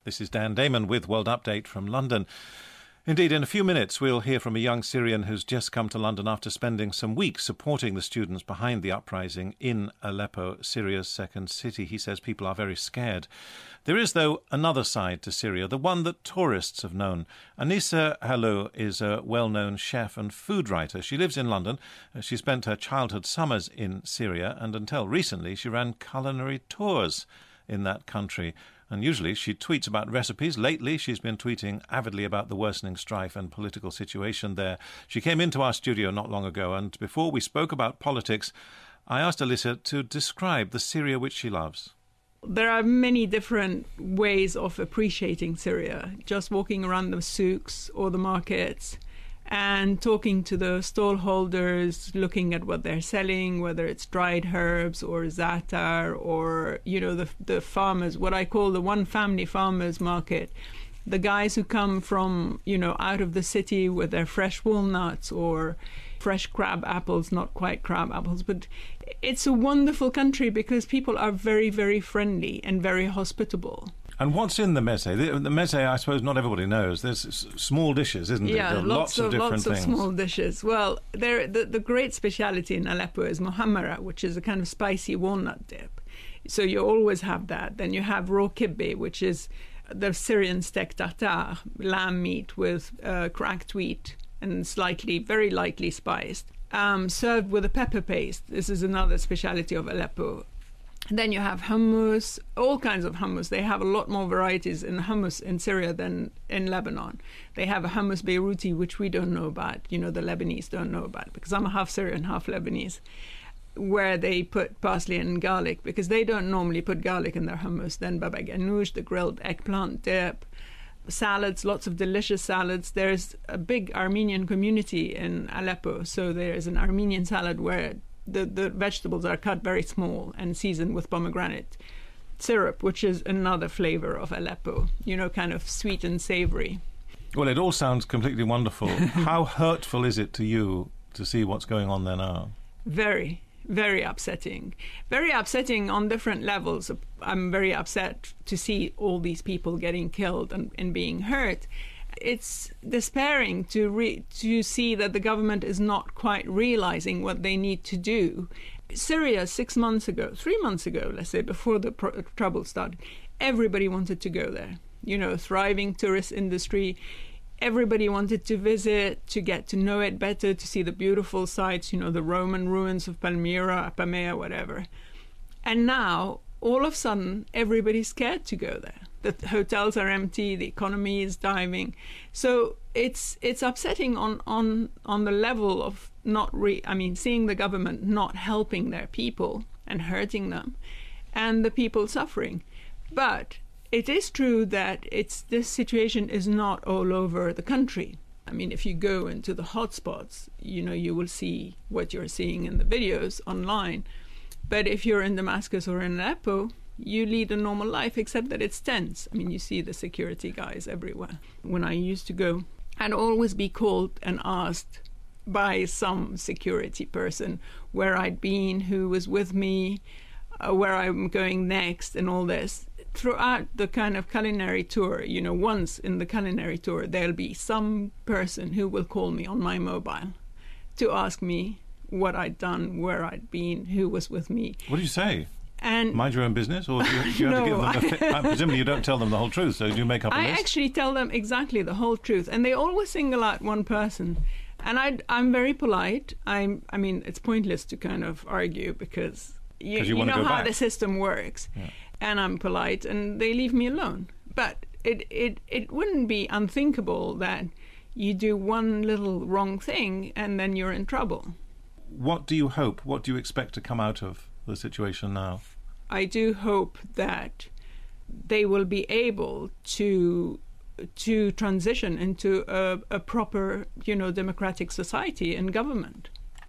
This is Dan Damon with World Update from London. Indeed, in a few minutes, we'll hear from a young Syrian who's just come to London after spending some weeks supporting the students behind the uprising in Aleppo, Syria's second city. He says people are very scared. There is, though, another side to Syria, the one that tourists have known. Anissa Halou is a well-known chef and food writer. She lives in London. She spent her childhood summers in Syria, and until recently, she ran culinary tours in that country. And usually she tweets about recipes. Lately, she's been tweeting avidly about the worsening strife and political situation there. She came into our studio not long ago, and before we spoke about politics, I asked Alyssa to describe the Syria which she loves. There are many different ways of appreciating Syria. Just walking around the souks or the markets and talking to the stall holders, looking at what they're selling, whether it's dried herbs or za'atar or, the farmers, what I call the one-family farmers market. The guys who come from, out of the city with their fresh walnuts or fresh crab apples, not quite crab apples, but it's a wonderful country because people are very, very friendly and very hospitable. And what's in the meze? The meze, I suppose, not everybody knows. There's small dishes, isn't it? Yeah, there are lots of different things. Small dishes. Well, the great speciality in Aleppo is muhammara, which is a kind of spicy walnut dip. So you always have that. Then you have raw kibbe, which is the Syrian steak tartare, lamb meat with cracked wheat and very lightly spiced, served with a pepper paste. This is another speciality of Aleppo. Then you have hummus, all kinds of hummus. They have a lot more varieties in hummus in Syria than in Lebanon. They have a hummus Beiruti, which we don't know about, the Lebanese don't know about, because I'm half Syrian, half Lebanese, where they put parsley and garlic, because they don't normally put garlic in their hummus. Then baba ganoush, the grilled eggplant dip, salads, lots of delicious salads. There's a big Armenian community in Aleppo, so there's an Armenian salad where the vegetables are cut very small and seasoned with pomegranate syrup, which is another flavor of Aleppo, kind of sweet and savory. Well, it all sounds completely wonderful. How hurtful is it to you to see what's going on there now? Very, very upsetting. Very upsetting on different levels. I'm very upset to see all these people getting killed and being hurt. It's despairing to see that the government is not quite realizing what they need to do. Syria, 3 months ago, let's say, before the trouble started, everybody wanted to go there. Thriving tourist industry. Everybody wanted to visit, to get to know it better, to see the beautiful sites, the Roman ruins of Palmyra, Apamea, whatever. And now, all of a sudden, everybody's scared to go there. The hotels are empty, the economy is diving. So it's upsetting on the level of seeing the government not helping their people and hurting them, and the people suffering. But it is true that this situation is not all over the country. If you go into the hotspots, you will see what you're seeing in the videos online. But if you're in Damascus or in Aleppo, you lead a normal life, except that it's tense. You see the security guys everywhere. When I used to go, I'd always be called and asked by some security person where I'd been, who was with me, where I'm going next, and all this. Throughout the kind of culinary tour, once in the culinary tour, there'll be some person who will call me on my mobile to ask me what I'd done, where I'd been, who was with me. What do you say? And mind your own business, or do you have to give them presumably you don't tell them the whole truth, so do you make up a list? I actually tell them exactly the whole truth, and they always single out one person. And I'm very polite. It's pointless to kind of argue because you know how the system works. Yeah. And I'm polite, and they leave me alone. But it wouldn't be unthinkable that you do one little wrong thing and then you're in trouble. What do you hope? What do you expect to come out of the situation now? I do hope that they will be able to transition into a proper, democratic society and government.